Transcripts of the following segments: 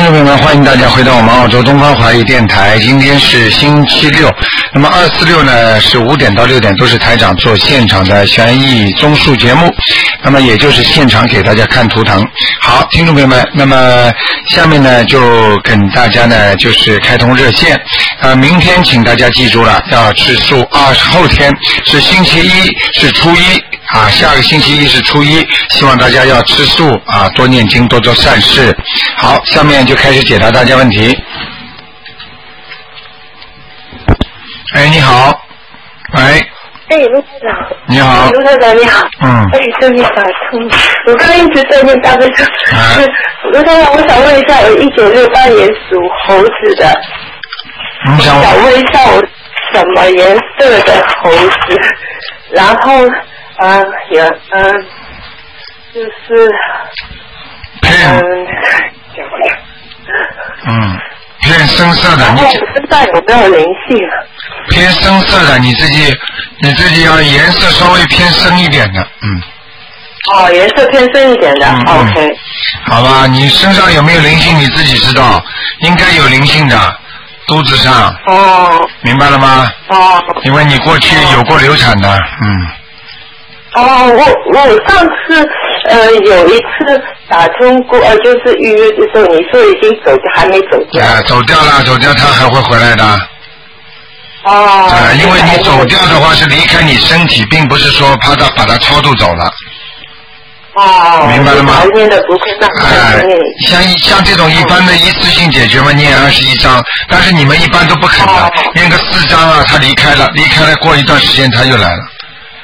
听众朋友们，欢迎大家回到我们澳洲东方华语电台。今天是星期六，那么246呢是5点到6点都是台长做现场的悬疑综述节目，那么也就是现场给大家看图腾。好，听众朋友们，那么下面呢就跟大家呢就是开通热线。明天请大家记住了，要吃素后天是星期一，是初一啊，下个星期一是初一，希望大家要吃素啊，多念经，多做善事。好，下面就开始解答大家问题。哎，你好，喂。 哎，卢台长。 你好。 卢台长你好。哎，身体打通。我刚一直在念大悲咒。卢台长，我想问一下，我1968年属猴子的。想问一下我什么颜色的猴子？然后就是偏深色的。 我身上有没有灵性？ 偏深色的，你自己要颜色稍微偏深一点的， 颜色偏深一点的，OK。 好吧，你身上有没有灵性你自己知道，应该有灵性的，肚子上。明白了吗？因为你过去有过流产的， 我上次有一次打通过，就是预约的时候，你说已经走，还没走掉。 走掉了，他还会回来的。因为你走掉的话是离开你身体，并不是说把它超度走了。明白了吗？像这种一般的一次性解决嘛，念21章，但是你们一般都不肯的，念个4章啊，他离开了，过一段时间他又来了。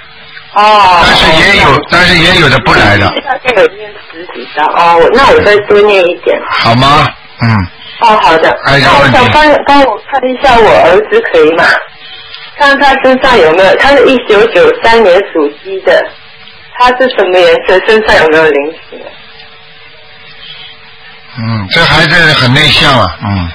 但是也有的不来的。 现在有念10几章那我再多念一点。 好吗？ 好的。那我想帮我看一下我儿子可以吗？看他身上有没有，他是1993年属鸡的，他是什么颜色？身上有没有灵性？ 这孩子很内向啊，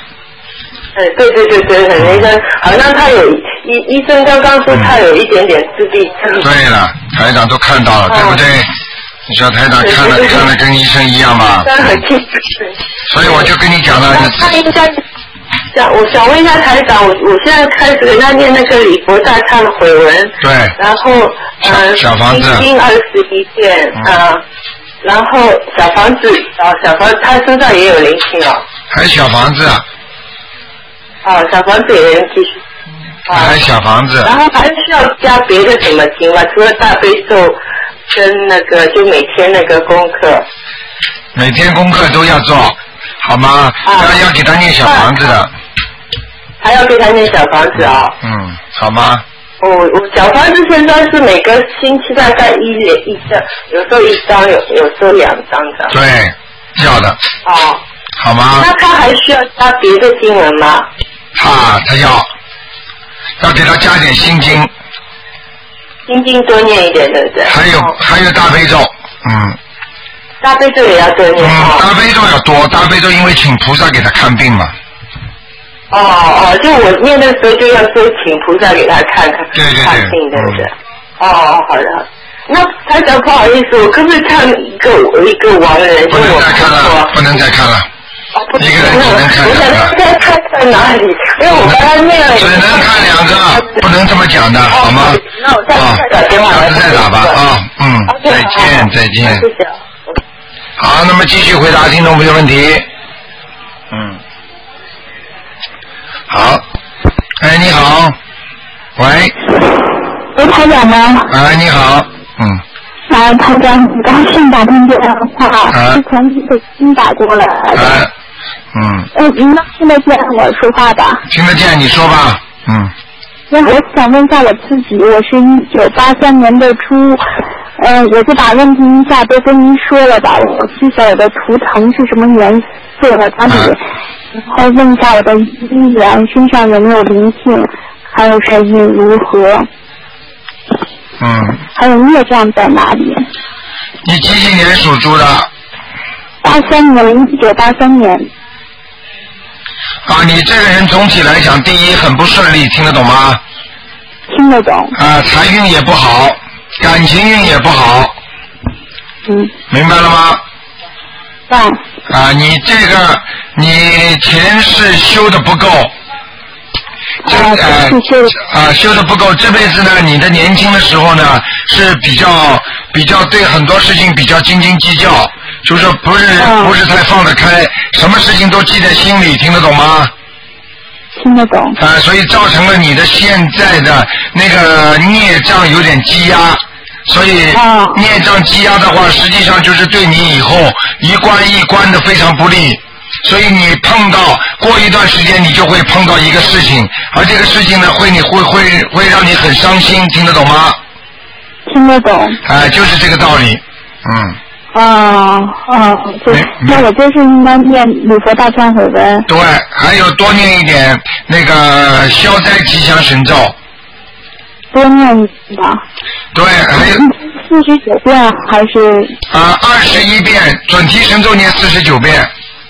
对，很内向，好像他有医生刚刚说他有一点点自闭症。对了，台长都看到了，对不对？你说台长看了跟医生一样嘛？所以我就跟你讲了。 他应该我想问一下台长，我现在开始跟他念那个礼佛大忏悔文。 对。 然后小房子。 心经21遍然后小房子他身上也有灵性还有小房子。 小房子也能继续。 还有小房子。 然后还需要加别的什么经吗？除了大悲咒跟那个就每天那个功课。 每天功课都要做，好吗？要给他念小房子的。 还要给他念小房子好吗？ 我小房子现在是每个星期大概一张，有时候1张，有时候2张的。 对，要的。好吗？ 那他还需要加别的经文吗？ 他要给他加点心经。 心经多念一点，对不对？ 还有大悲咒， 大悲咒也要多念。 大悲咒要多，大悲咒因为请菩萨给他看病嘛。 就我念的时候就要说请菩萨给他看病，对不对？好的。那台长不好意思，我可不可以看一个亡人？ 不能再看了，不能再看了。一个人只能看2个。 我想看在哪里？因为我刚才念了。 只能看2个，不能这么讲的，好吗？ 那我下次再打电话。 下次再打吧再见。 谢谢。 好，那么继续回答听众朋友问题。好。哎，你好。喂。 台长吗？ 你好。 台长，你刚先打通电话，是从北京打过来的。您能听得见我说话吧？ 听得见，你说吧。 我想问一下我自己，我是1983年的猪，我就把问题一下都跟您说了吧。我记下我的图腾是什么颜色的，然后问一下我的姻缘身上有没有灵性，还有身运如何？还有孽障在哪里？ 你几年属猪的 ？1983年。 你这个人总体来讲，第一很不顺利，听得懂吗？ 听得懂。 财运也不好，感情运也不好。明白了吗？ 你这个你前世修的不够。修的不够，这辈子呢，你的年轻的时候呢是比较对很多事情比较斤斤计较，就是说不是太放得开，什么事情都记在心里，听得懂吗？ 听得懂。 所以造成了你的现在的那个孽障有点积压，所以孽障积压的话，实际上就是对你以后一关一关的非常不利。所以你碰到过一段时间，你就会碰到一个事情，而这个事情呢，会让你很伤心，听得懂吗？听得懂。就是这个道理， 对。那我就是应该念礼佛大忏悔文。 对，还有多念一点那个消灾吉祥神咒。 多念一点。 对，还有 49遍还是 ？21遍，准提神咒念49遍。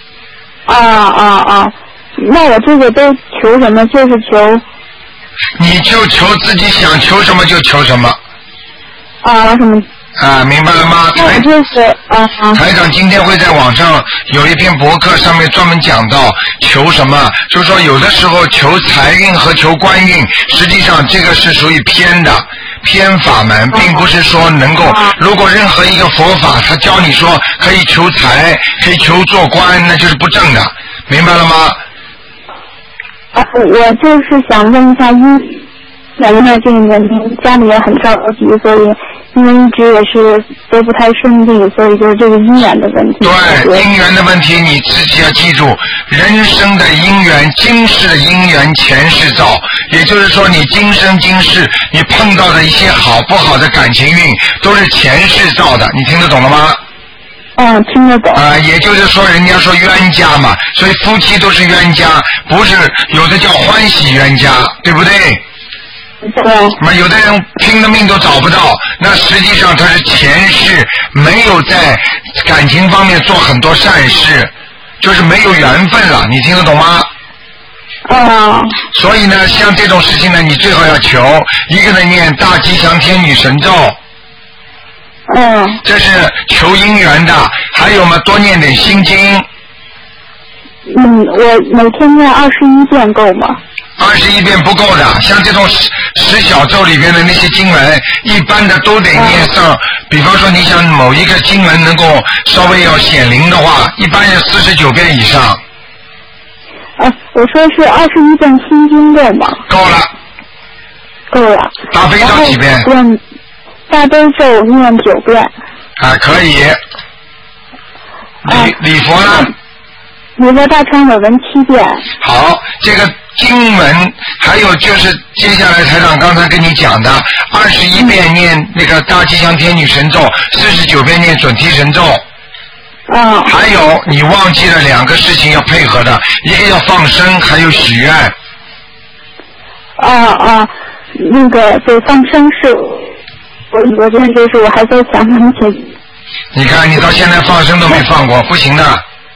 那我这个都求什么？就是求。 你就求自己想求什么就求什么。 什么？ 明白了吗？台长今天会在网上有一篇博客，上面专门讲到求什么，就是说有的时候求财运和求官运，实际上这个是属于偏法门，并不是说能够，如果任何一个佛法他教你说可以求财，可以求做官，那就是不正的，明白了吗？ 我就是想问一下，因为这个年龄家里也很着急，所以因为一直也是都不太顺利，所以就是这个姻缘的问题。 对，姻缘的问题你自己要记住，人生的姻缘，今世的姻缘前世造，也就是说你今生今世你碰到的一些好不好的感情运都是前世造的，你听得懂了吗？ 听得懂。 也就是说人家说冤家嘛，所以夫妻都是冤家，不是有的叫欢喜冤家，对不对？对。有的人拼了命都找不到，那实际上他是前世没有在感情方面做很多善事，就是没有缘分了，你听得懂吗？所以呢，像这种事情呢，你最好要求一个人念大吉祥天女神咒。这是求姻缘的，还有嘛，多念点心经。 我每天念21遍够吗 ？21遍不够的，像这种十小咒里边的那些经文，一般的都得念上。比方说，你想某一个经文能够稍微要显灵的话，一般要49遍以上。 我说是21遍心经够吗？ 够了。 够了。 大悲咒几遍？ 大悲咒念9遍。 可以。礼佛呢？ 礼佛大忏悔文7遍。 好，这个经文还有就是接下来台长刚才跟你讲的21遍念那个大吉祥天女神咒，49遍念准提神咒。还有你忘记了2个事情要配合的，一个要放生，还有许愿。 那个对放生是我这就是我还在想那些。 你看你到现在放生都没放过，不行的。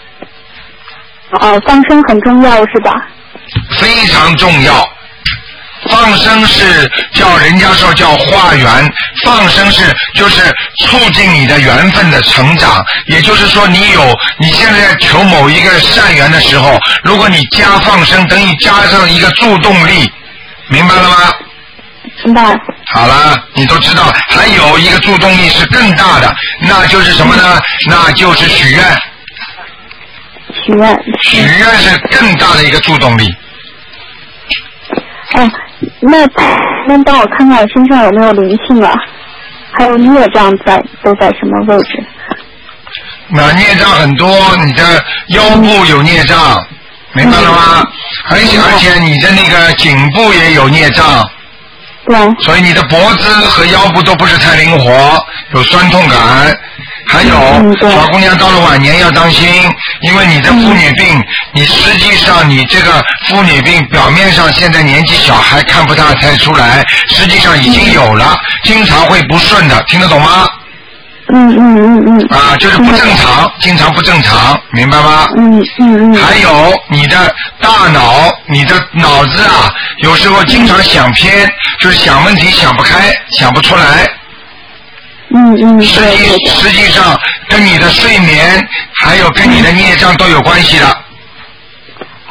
放生很重要是吧？ 非常重要。放生是叫人家说叫化缘，放生是就是促进你的缘分的成长，也就是说你现在求某一个善缘的时候，如果你加放生，等于加上一个助动力，明白了吗？ 明白。 好了，你都知道，还有一个助动力是更大的，那就是什么呢？那就是许愿。许愿是更大的一个助动力。 那能帮我看看我身上有没有灵性啊？还有孽障都在什么位置？ 那孽障很多，你的腰部有孽障，明白了吗？而且你的那个颈部也有孽障。所以你的脖子和腰部都不是太灵活，有酸痛感。还有小姑娘到了晚年要当心，因为你的妇女病，你实际上你这个妇女病表面上现在年纪小还看不大太出来，实际上已经有了，经常会不顺的，听得懂吗？就是不正常，经常不正常，明白吗？还有你的大脑，你的脑子啊，有时候经常想偏，就是想问题想不开，想不出来。实际上跟你的睡眠还有跟你的孽障都有关系的。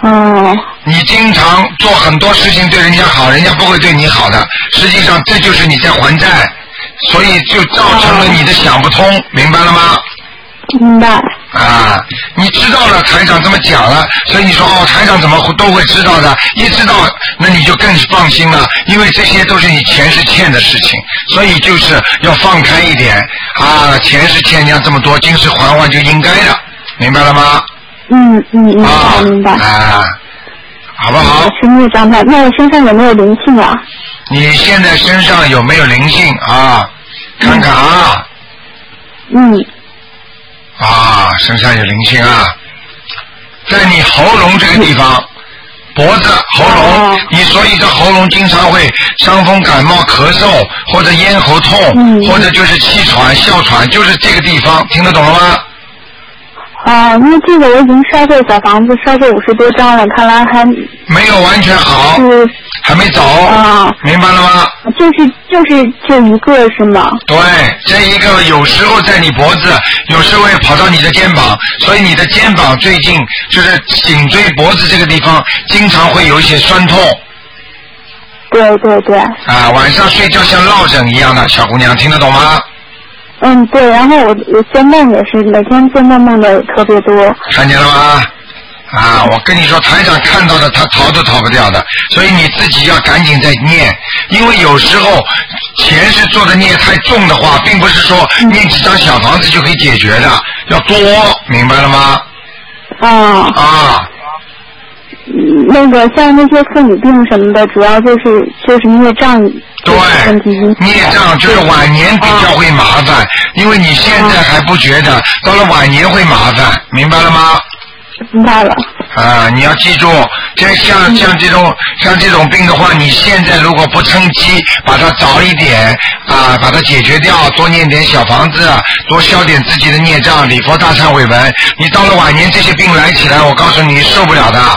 你经常做很多事情对人家好，人家不会对你好的，实际上这就是你在还债，所以就造成了你的想不通，明白了吗？ 明白。 啊，你知道了，台长这么讲了，所以你说台长怎么都会知道的？一知道，那你就更放心了，因为这些都是你前世欠的事情，所以就是要放开一点啊，前世欠人家这么多，今世还就应该的，明白了吗？ 明白。 啊，好不好？ 是孽障的，那我身上有没有灵性啊？ 你现在身上有没有灵性啊？看看啊。身上有灵性啊，在你喉咙这个地方，脖子、喉咙，你所以这喉咙经常会伤风感冒、咳嗽，或者咽喉痛，或者就是气喘、哮喘，就是这个地方，听得懂了吗？ 因为这个我已经烧过小房子，烧过50多张了，看来还没有完全好，还没走，明白了吗？就一个是吗？对，这一个有时候在你脖子，有时候会跑到你的肩膀，所以你的肩膀最近就是颈椎脖子这个地方经常会有一些酸痛。 对。 晚上睡觉像落枕一样的，小姑娘听得懂吗？ 对，然后我做梦也是，每天做梦的特别多。 看见了吗？我跟你说，台长看到的他逃都逃不掉的，所以你自己要赶紧再念，因为有时候前世做的孽太重的话，并不是说念几张小房子就可以解决的，要多，明白了吗？ 那个像那些妇女病什么的，主要就是孽障。 对，孽障就是晚年比较会麻烦，因为你现在还不觉得，到了晚年会麻烦，明白了吗？ 明白了。 你要记住，像这种病的话，你现在如果不趁机把它早一点把它解决掉，多念点小房子，多消点自己的孽障，礼佛大忏悔文，你到了晚年这些病来起来，我告诉你受不了的。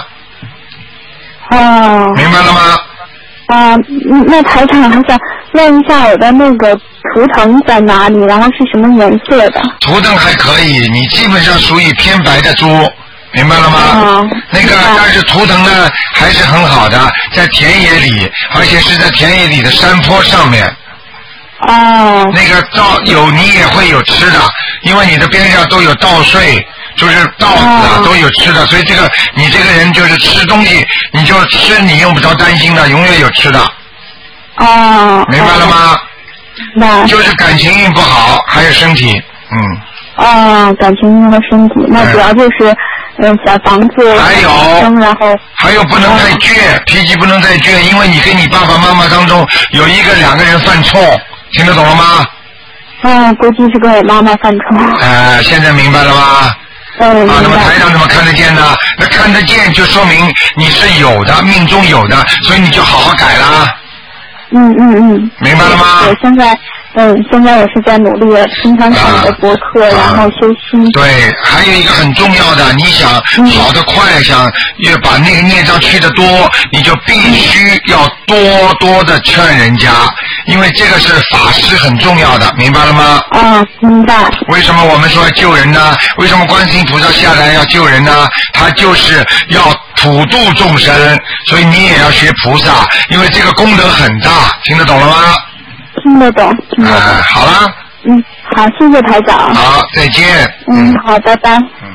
明白了吗？ 那台长还想问一下我的那个图腾在哪里，然后是什么颜色的？ 图腾还可以，你基本上属于偏白的猪，明白了吗？那个但是图腾呢还是很好的，在田野里，而且是在田野里的山坡上面。那个你也会有吃的，因为你的边上都有稻穗，就是稻子都有吃的，所以你这个人就是吃东西，你就吃你用不着担心的，永远有吃的。明白了吗？就是感情运不好，还有身体。 感情运和身体，那主要就是小房子， 还有不能太倔，脾气不能太倔，因为你跟你爸爸妈妈当中有2个人犯冲，听得懂了吗？ 估计是跟我妈妈犯冲。 现在明白了吗？那么台长怎么看得见呢？那看得见就说明你是有的，命中有的，所以你就好好改啦。明白了吗？ 我现在我是在努力经常看你的博客，然后修心。 对，还有一个很重要的，你想好得快，想越把那个孽障去得多，你就必须要多的劝人家，因为这个是法师很重要的，明白了吗？ 明白。 为什么我们说要救人呢？为什么观世音菩萨下来要救人呢？他就是要普度众生，所以你也要学菩萨，因为这个功德很大，听得懂了吗？ 听得懂。 好了。 好，谢谢台长。 好，再见。 好，拜拜。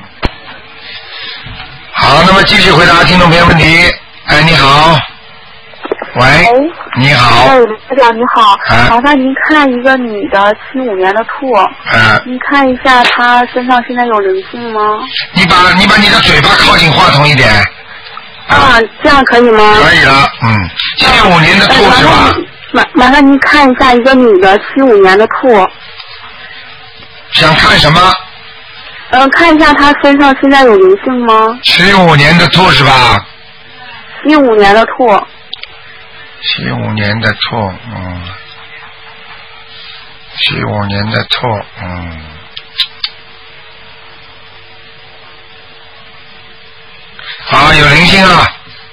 好，那么继续回答听众朋友问题。你好。喂。你好。 台长你好。麻烦您看一个女的，75年的兔。您看一下她身上现在有灵性吗？ 你把你的嘴巴靠近话筒一点。 这样可以吗？ 可以了。75年的兔是吧？ 麻烦您看一下一个女的，75年的兔。 想看什么？ 看一下她身上现在有灵性吗 ？75年的兔是吧 ？75年的兔。 75年的兔，75年的兔，有灵性啊。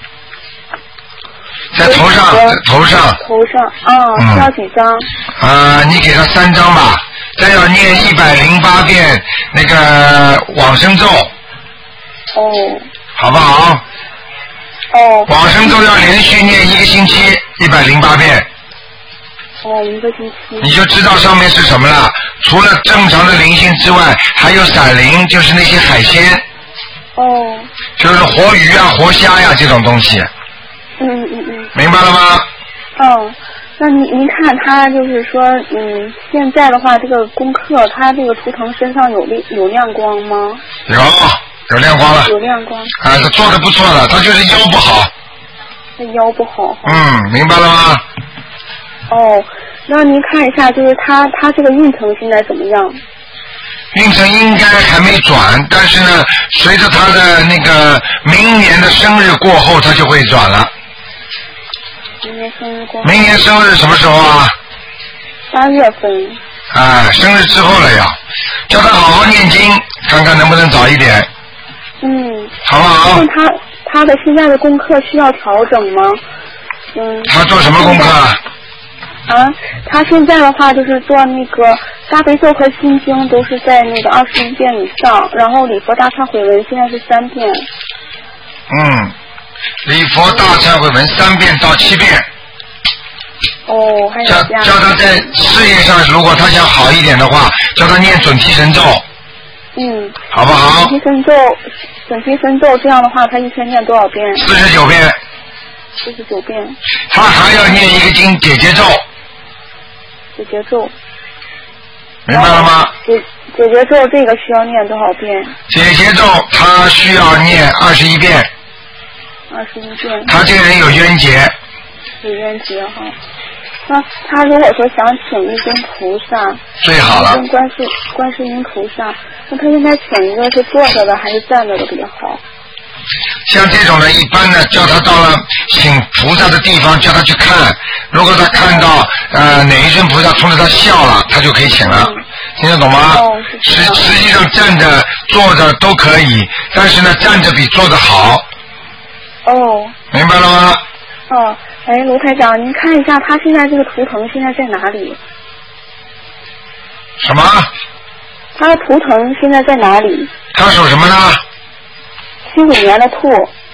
在头上， 需要几张？ 你给他3张吧，再要念108遍那个往生咒。 哦。 好不好？ 哦。 往生咒要连续念1个星期108遍。 1个星期。 你就知道上面是什么了。除了正常的灵性之外，还有闪灵，就是那些海鲜。 哦。 就是活鱼啊、活虾呀这种东西。明白了吗？ 那您看他就是说，现在的话，这个功课，他这个图腾身上有亮光吗？ 有亮光了。 有亮光。 他做的不错的，他就是腰不好。 他腰不好。 明白了吗？ 那您看一下，就是他这个运程现在怎么样？ 运程应该还没转，但是呢，随着他的那个明年的生日过后，他就会转了。明年生日什么时候啊 ？3月份。 生日之后了要，叫他好好念经，看看能不能早一点。好不好？ 他的现在的功课需要调整吗？ 他做什么功课？ 他现在的话就是做那个大悲咒和心经都是在那个21遍以上，然后礼佛大忏悔文现在是3遍。 礼佛大忏悔文3遍到7遍。 还有叫他在事业上，如果他想好一点的话，叫他念准提神咒。好不好？ 准提神咒这样的话，他一天念多少遍 ？49遍。 49遍。 他还要念一个经解结咒。 解结咒。 明白了吗？ 解结咒这个需要念多少遍？ 解结咒他需要念21遍。 21遍。 他这个人有冤结。 有冤结哈。那他如果说想请一尊菩萨， 最好了。 跟观世音菩萨，那他应该请一个是坐着的还是站着的比较好？ 像这种人，一般呢，叫他到了请菩萨的地方，叫他去看。如果他看到哪一尊菩萨冲着他笑了，他就可以请了。听得懂吗？实际上站着、坐着都可以，但是呢，站着比坐着好。明白了吗？ 卢台长，您看一下他现在这个图腾现在在哪里？ 什么？ 他的图腾现在在哪里？ 他属什么呢 ？75年的兔。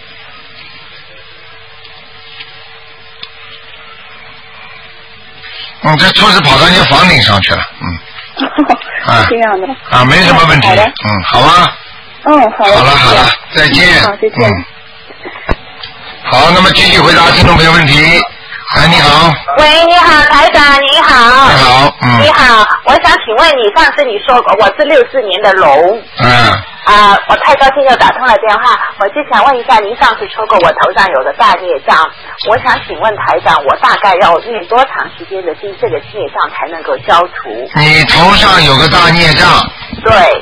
这兔子跑到人家房顶上去了， 这样的。 没什么问题。好吧。好了，再见。 好，再见。 好，那么继续回答听众朋友问题。你好。 喂，你好，台长，你好。 你好， 你好，我想请问你，上次你说过我是64年的龙。我太高兴又打通了电话，我就想问一下，您上次说过我头上有个大孽障，我想请问台长，我大概要念多长时间的经，这个孽障才能够消除？ 你头上有个大孽障。 对。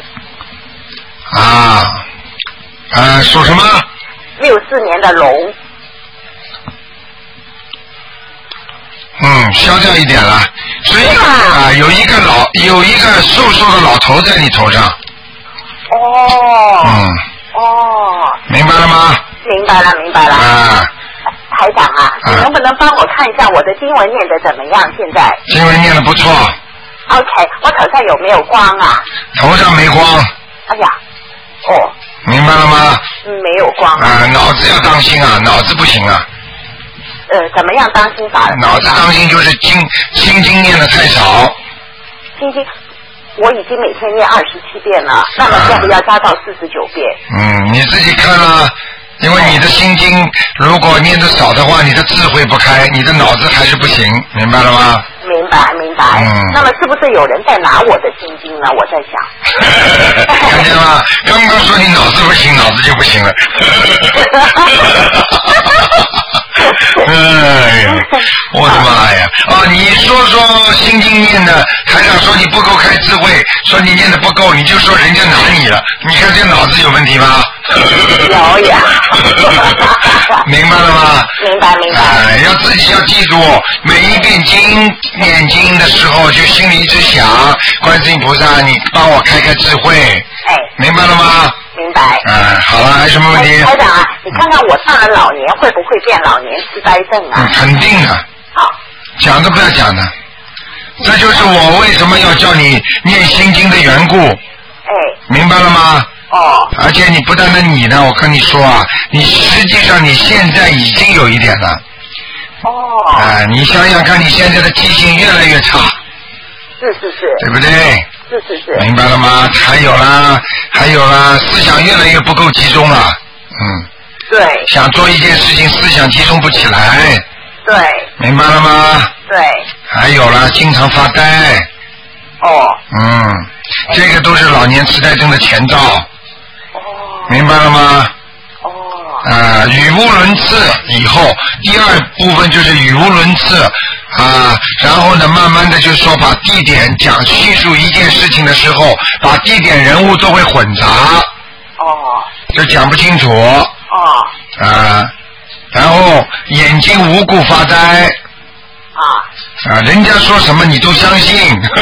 属什么 ？64年的龙。 消掉一点了，所以有一个瘦瘦的老头在你头上。明白了吗？ 明白了。台长你能不能帮我看一下我的经文念得怎么样？现在经文念得不错。 OK， 我头上有没有光啊？ 头上没光。 哎呀， 明白了吗？ 没有光。 脑子要当心啊，脑子不行啊。 怎么样当心法？ 脑子当心就是心经念得太少。 心经我已经每天念27遍了，那么要不要加到49遍？ 你自己看了，因为你的心经如果念得少的话，你的智慧不开，你的脑子还是不行，明白了吗？ 明白。那么是不是有人在拿我的心经呢？我在想。 看见吗？刚刚说你脑子不行，脑子就不行了。我的妈呀！你说心经念的，台长说你不够开智慧，说你念的不够，你就说人家拿你了，你看这脑子有问题吗？ 有呀。 明白了吗？ 明白。 要自己要记住，每一遍念经的时候，就心里一直想，观世音菩萨，你帮我开智慧。明白了吗？ 明白。 好了，还有什么问题？ 台长你看看我上了老年会不会变老年痴呆症啊？ 肯定的。 好。 讲都不要讲的，这就是我为什么要叫你念心经的缘故。 明白了吗？ 哦。 而且你不单单你呢，我跟你说啊，你实际上你现在已经有一点了。 哦。 你想想看，你现在的记性越来越差。 是。 对不对？ 是。 明白了吗？还有啦，思想越来越不够集中了。 对。 想做一件事情，思想集中不起来。 对。 明白了吗？ 对。 还有啦，经常发呆。 哦。 这个都是老年痴呆症的前兆。明白了吗？语无伦次以后，第二部分就是语无伦次然后呢，慢慢的就说把地点叙述一件事情的时候，把地点人物都会混杂。就讲不清楚。然后眼睛无故发呆。人家说什么你都相信。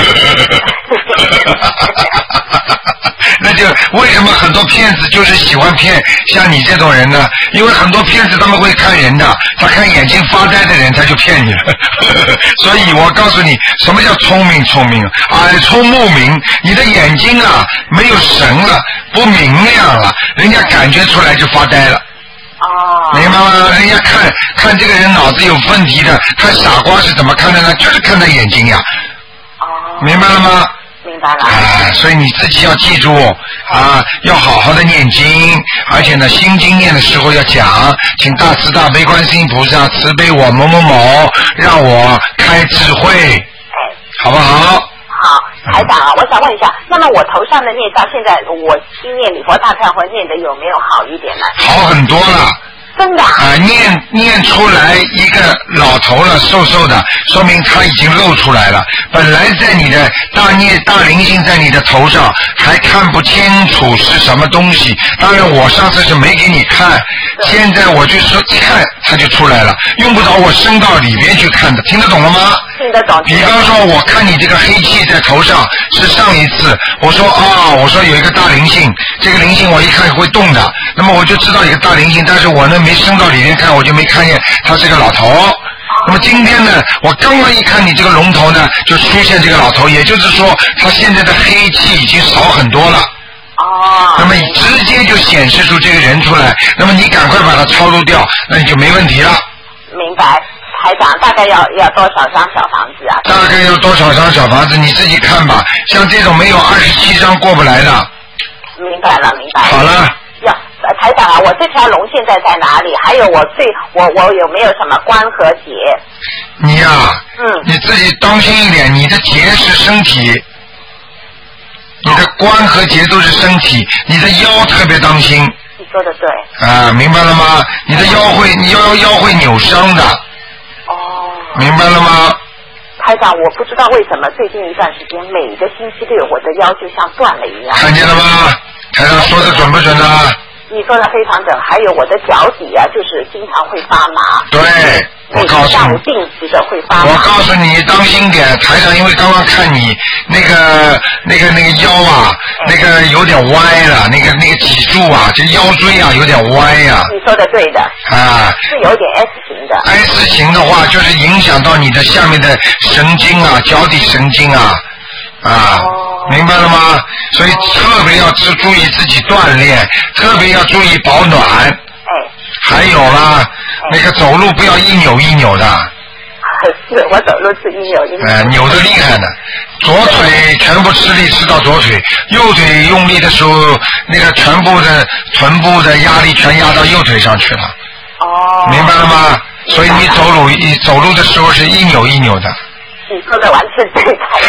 那就为什么很多骗子就是喜欢骗像你这种人呢？因为很多骗子他们会看人的，他看眼睛发呆的人他就骗你了。所以我告诉你，什么叫聪明？耳聪目明，你的眼睛没有神了，不明亮了，人家感觉出来就发呆了。明白吗？人家看这个人脑子有问题的，看傻瓜是怎么看的呢？就是看他眼睛呀。明白了吗？ 明白了。 所以你自己要记住要好好的念经，而且呢，心经念的时候要讲，请大慈大悲观世音菩萨慈悲我某某某，让我开智慧，好不好？ 好，台长我想问一下，那么我头上的孽障，现在我心念礼佛大忏悔念的有没有好一点呢？ 好很多了。 真的念出来一个老头了，瘦瘦的，说明他已经露出来了。本来在你的大灵性在你的头上，还看不清楚是什么东西。当然我上次是没给你看，现在我就说看它就出来了，用不着我伸到里边去看的，听得懂了吗？ 听得懂。 比方说我看你这个黑气在头上，是上一次我说有一个大灵性，这个灵性我一看会动的，那么我就知道有个大灵性，但是我呢没伸到里面看，我就没看见他是个老头。那么今天呢，我刚刚一看你这个龙头呢，就出现这个老头，也就是说他现在的黑气已经少很多了。那么直接就显示出这个人出来，那么你赶快把它超度掉，那你就没问题了。 明白。台长，大概要多少张小房子啊？ 大概要多少张小房子你自己看吧，像这种没有27张过不来的。 明白了。 好了。 台长我这条龙现在在哪里？还有我有没有什么关和结？ 你你自己当心一点，你的结是身体，你的关和结都是身体，你的腰特别当心。 你说的对。 明白了吗？你的腰会扭伤的。明白了吗？ 台长，我不知道为什么最近一段时间每个星期六我的腰就像断了一样。 看见了吗？台长说的准不准啊？ 你说的非常准，还有我的脚底就是经常会发麻。 对，我告诉你， 下午定时的会发麻。 我告诉你，当心点，台长，因为刚刚看你那个腰那个有点歪了，那个脊柱这腰椎有点歪你说的对的。是有点 S 型的。 S 型的话，就是影响到你的下面的神经脚底神经明白了吗？所以特别要注意自己锻炼，特别要注意保暖。还有啦，那个走路不要一扭一扭的。 是，我走路是一扭一扭。 扭得厉害呢，左腿全部吃力吃到左腿，右腿用力的时候，那个全部的臀部的压力全压到右腿上去了。明白了吗？所以你走路的时候是一扭一扭的。 你说的完全对。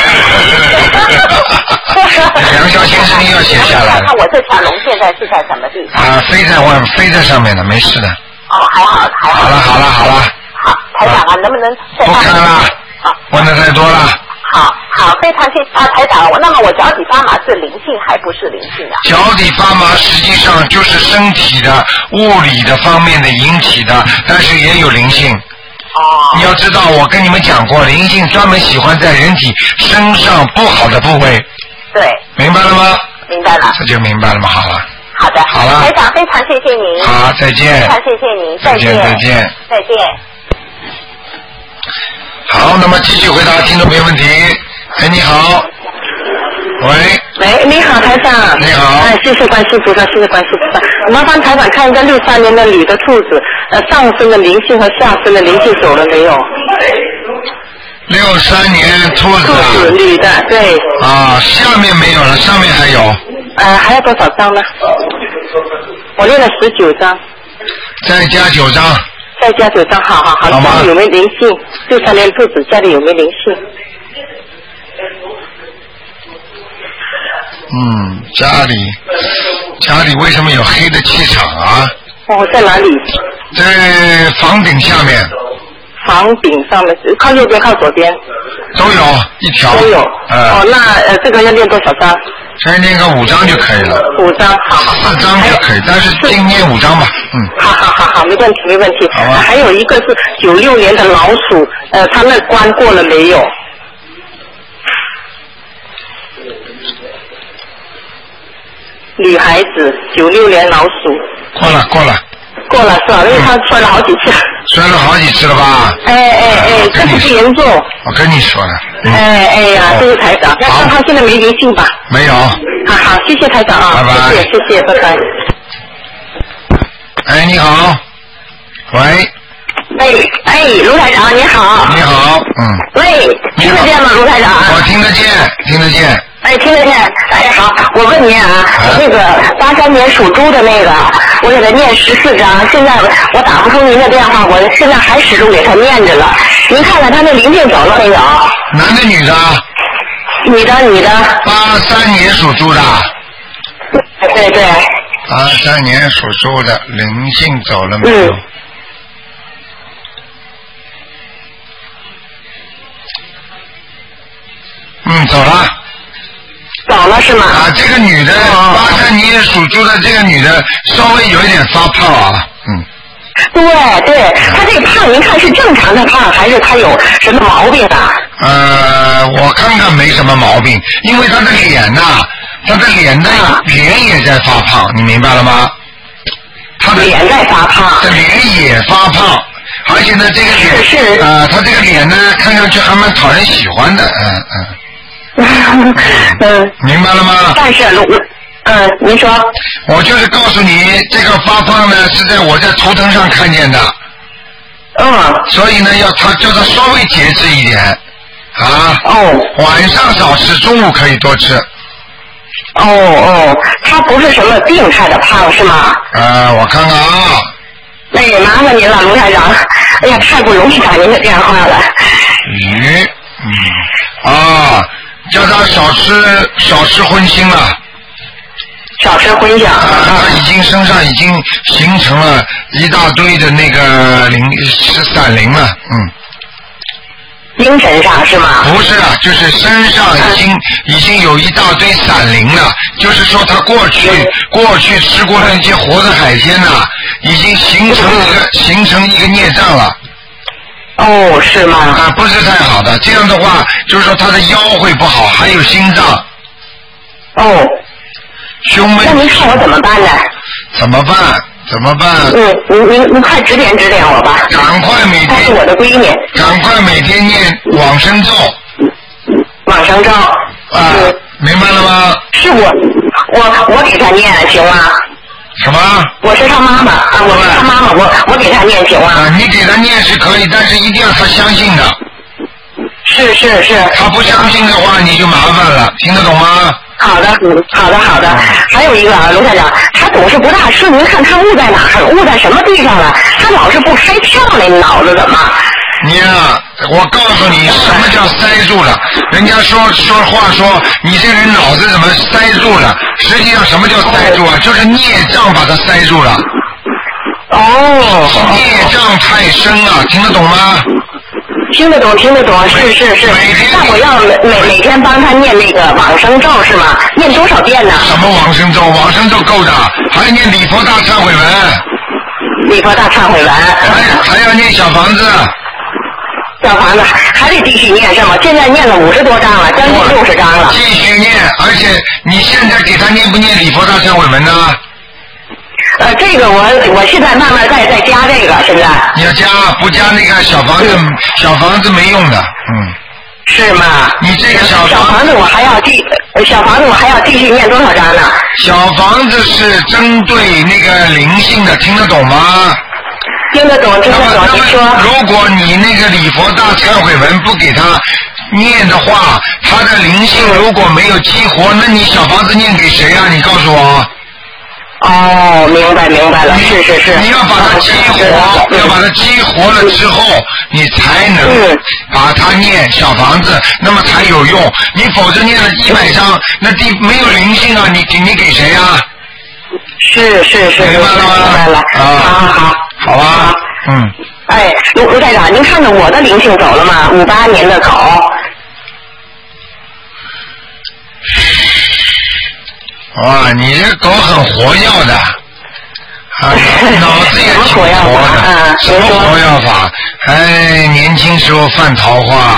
梁孝先生要写下来。 看我这条龙现在是在什么地方？ 飞在上面的，没事的。 还好。 好了。 好，台长能不能再不看了？问的太多了。 好，非常谢台长。那么我脚底发麻是灵性还不是灵性啊？ 脚底发麻实际上就是身体的物理的方面的引起的，但是也有灵性。你要知道，我跟你们讲过，灵性专门喜欢在人体身上不好的部位。 对。 明白了吗？ 明白了。 这就明白了吗？好了。 好的。好了。台长，非常谢谢您。 好，再见。 非常谢谢您，再见。 好，那么继续回答听众朋友问题。你好。 喂，你好，台长。 你好。 谢谢观世菩萨，谢谢观世菩萨。麻烦台长看一个63年的女的兔子，上身的灵性和下身的灵性走了没有 ？63年兔子啊。 兔子女的，对。 啊，下面没有了，上面还有。 还要多少张呢？我练了19张。 再加9张。 再加9张，好。家里有没有灵性？63年兔子家里有没有灵性？ 家里为什么有黑的气场啊？ 在哪里？ 在房顶下面。 房顶上面，靠右边靠左边？ 都有一条。 都有。那这个要练多少张？ 先练个5张就可以了。 5张，好。 4张就可以，但是净念5张吧。 好，没问题。好吧。还有一个是96年的老鼠，他那关过了没有？女孩子，96年老鼠。过了是吧？因为她摔了好几次。 摔了好几次了吧？ 这不严重。 我跟你说了。 这是台长。那看他现在没灵性吧？ 没有。 好，谢谢台长啊。 拜拜。 谢谢，拜拜。 你好。喂。 卢台长你好。 你好， 喂，听得见吗，卢台长？ 我听得见。 听得见。好，我问您啊，那个83年属猪的那个，我给他念14章，现在我打不出您的电话，我现在还始终给他念着了。您看看他那灵性走了没有？ 男的女的？ 女的。 83年属猪的。 对。 83年属猪的灵性走了没有？走了是吗？这个女的83年属猪的这个女的稍微有一点发胖啊。 对，她这个胖您看是正常的胖还是她有什么毛病啊？ 我看看没什么毛病，因为她的脸脸也在发胖，你明白了吗？她的脸在发胖， 脸也发胖，而且呢这个脸是她这个脸呢看上去还蛮讨人喜欢的，明白了吗？ 但是您说。 我就是告诉你，这个发胖呢是在我在图腾上看见的。所以呢，叫他稍微节制一点啊。晚上少吃，中午可以多吃。 他不是什么病态的胖是吗？ 我看看啊。 麻烦您了，卢台长。太不容易打您的电话了。 叫他少吃荤腥了。 少吃荤香。 他身上已经形成了一大堆的那个散灵了， 精神上是吗？ 不是就是身上已经有一大堆散灵了，就是说他过去吃过的那些活的海鲜已经形成一个孽障了。 是吗？ 不是太好的，这样的话就是说他的腰会不好，还有心脏。胸闷。 那您看我怎么办呢？ 怎么办？ 您快指点我吧。 赶快每天。 她是我的闺女。 赶快每天念往生咒。明白了吗？ 是我给她念行吗？ 什么？ 我是他妈妈我给他念行吗？ 你给他念是可以，但是一定要他相信的。 是。 他不相信的话，你就麻烦了，听得懂吗？ 好的。还有一个卢台长，他总是不大顺，您看他误在哪儿？误在什么地方了？他老是不开窍，那脑子怎么？ 我告诉你，什么叫塞住了？人家说话说你这人脑子怎么塞住了？实际上什么叫塞住啊？就是孽障把它塞住了。孽障太深了，听得懂吗？ 听得懂，是。那我要每天帮他念那个往生咒是吗？念多少遍呢？ 什么往生咒？往生咒够的，还念礼佛大忏悔文。还要念小房子。 还得继续念是吗？现在念了50多章了，将近60章了。 继续念，而且你现在给他念不念礼佛大忏悔文呢？ 这个我现在慢慢在加这个，现在。 你要加，不加那个小房子没用的， 是吗？ 你这个小房子我还要继续念多少章呢？ 小房子是针对那个灵性的，听得懂吗？ 听得懂。你说， 如果你那个礼佛大忏悔文不给他念的话，他的灵性如果没有激活，那你小房子念给谁啊？你告诉我。 哦，明白了，是。 你要把它激活了之后，你才能把它念小房子，那么才有用。你否则念了100章，那没有灵性啊，你给谁啊？ 是， 明白了。好吧。 哎，卢台长，您看着我的灵性走了吗？58年的狗。 哇，你这狗很活跃的，脑子也挺活的，什么活跃法？哎，年轻时候犯桃花，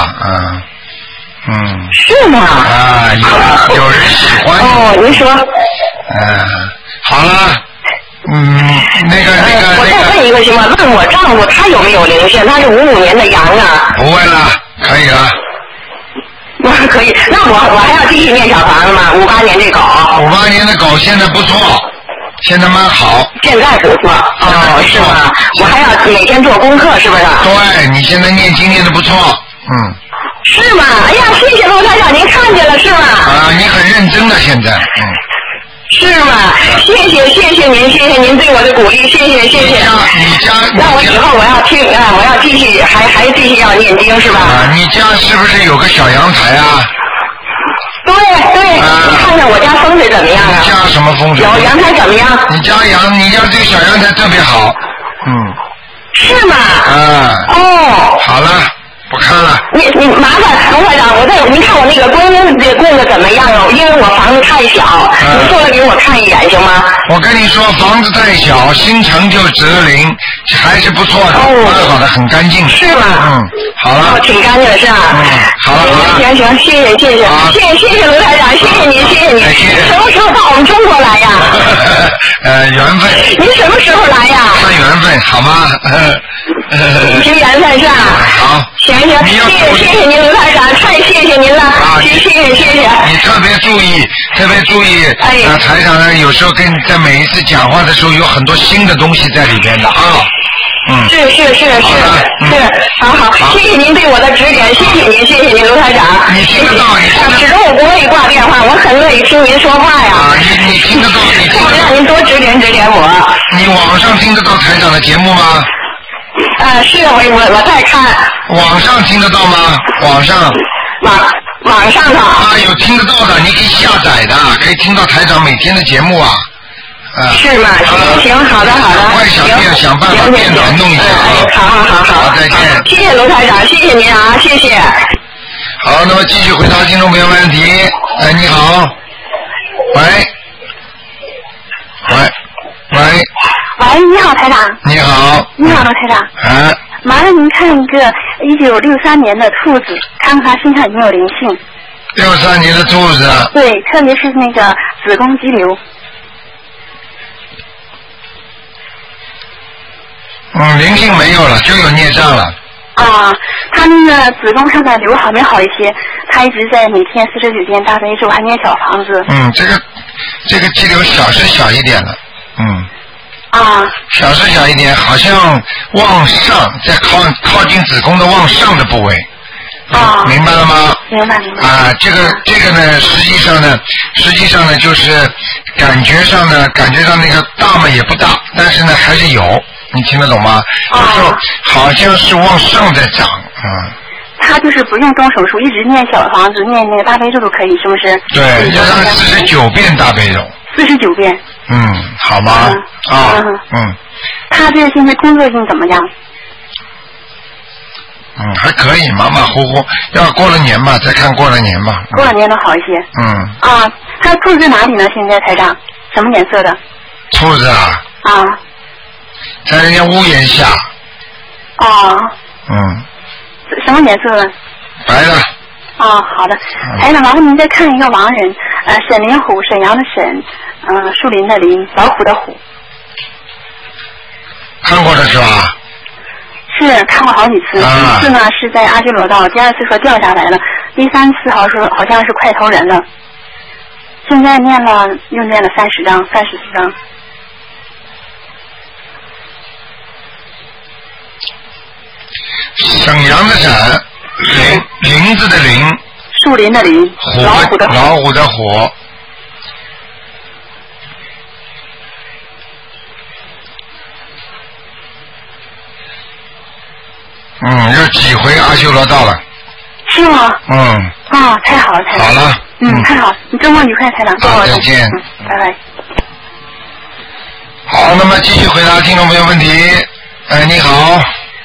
是吗？ 有人喜欢你。 哦，您说。 好了， 我再问一个行吗？问我丈夫他有没有灵性？他是55年的羊啊。 不问了，可以了。 可以，那我还要继续念小房子吗？58年这狗。 58年的狗现在不错，现在蛮好。 现在不错。哦，是吗？我还要每天做功课，是不是？ 对，你现在念经念的不错， 是吗？哎呀，谢谢卢台长，您看见了是吗？ 你很认真的现在， 是吗？谢谢您对我的鼓励，谢谢。那我以后我要听我要继续还继续要念经是吧？ 你家是不是有个小阳台啊？ 对，你看看我家风水怎么样啊？ 你家什么风水？ 有阳台怎么样？ 你家这个小阳台特别好， 是吗？好了。不看了。 你麻烦卢台长，您看我那个观音供的怎么样啊？因为我房子太小，你过来给我看一眼行吗？ 我跟你说，房子太小，新成就折灵，还是不错的，蛮好的，很干净。 是吗？ 好了。 挺干净的是吧？ 好了。 行，谢谢卢台长，谢谢您。什么时候到我们中国来呀？ 缘分。 您什么时候来呀？ 看缘分，好吗？ 凭缘分是吧？ 好。 行，谢谢您卢台长，太谢谢您了，谢谢。 你特别注意，台长呢有时候在每一次讲话的时候有很多新的东西在里边的啊。 是，好，谢谢您对我的指点，谢谢您卢台长。 你听得到？ 始终我不会挂电话，我很乐意听您说话呀。 你听得到？ 让您多指点我。 你网上听得到台长的节目吗？ 是我在看。 网上听得到吗？网上的。 有听得到的，你可以下载的，可以听到台长每天的节目啊。 是吗？行，好的。 快想办法变难弄一下啊。 好， 再见。 谢谢卢台长，谢谢您啊，谢谢。 好，那么继续回答听众朋友问题。你好。 喂，你好，台长。 你好。 你好，卢台长。麻烦您看一个1963年的兔子，看看他身上有没有灵性。 63年的兔子。 对，特别是那个子宫肌瘤。 灵性没有了，就有孽障了。 他那个子宫上的瘤好没好一些？他一直在每天49遍大悲咒，还念小房子。 这个肌瘤小是小一点了。小是小一点，好像往上，在靠近子宫的往上的部位。明白了吗？ 明白。 这个呢，实际上呢，就是感觉上那个大嘛也不大，但是呢还是有，你听得懂吗？有时候好像是往上在长。 他就是不用动手术，一直念小房子，念那个大悲咒都可以，是不是？ 对，要让49遍大悲咒。 49遍。 好吗？ 他这现在工作运怎么样？ 还可以，马马虎虎。要过了年吧，再看过了年吧。 过了年能好一些。他兔子在哪里呢？现在台长，什么颜色的？ 兔子啊。在人家屋檐下。 什么颜色的？ 白的。 好的。台长，麻烦您再看一个亡人，沈林虎，沈阳的沈，树林的林，老虎的虎。 看过的是吧？ 是看过好几次，第一次呢是在阿修罗道，第二次说掉下来了， 13次好像是快投人了。现在又念了30章34章。 沈阳的沈，林子的林， 树林的林，老虎的虎。又几回阿修罗道了。 是吗？太好了，太好了。 好了。 太好，你周末愉快，台长。 再见。 拜拜。 好，那么继续回答听众朋友问题。你好。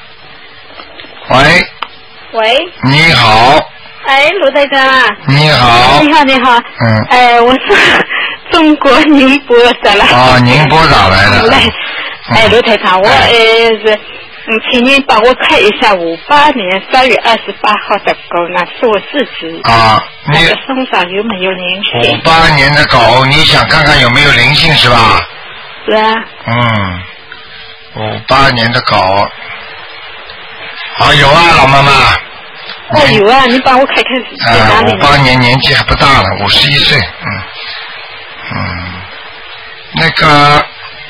喂。你好。 卢台长。 你好。 你好。我是中国宁波的了。 宁波打来的。 卢台长，我是。请您帮我看一下58年3月28号的狗呢，是我自己。 你身上有没有灵性 ？58年的狗，你想看看有没有灵性是吧？ 是啊。 58年的狗。有啊，老妈妈。 有啊，你帮我看看在哪里 ？58年年纪还不大了，51岁。那个。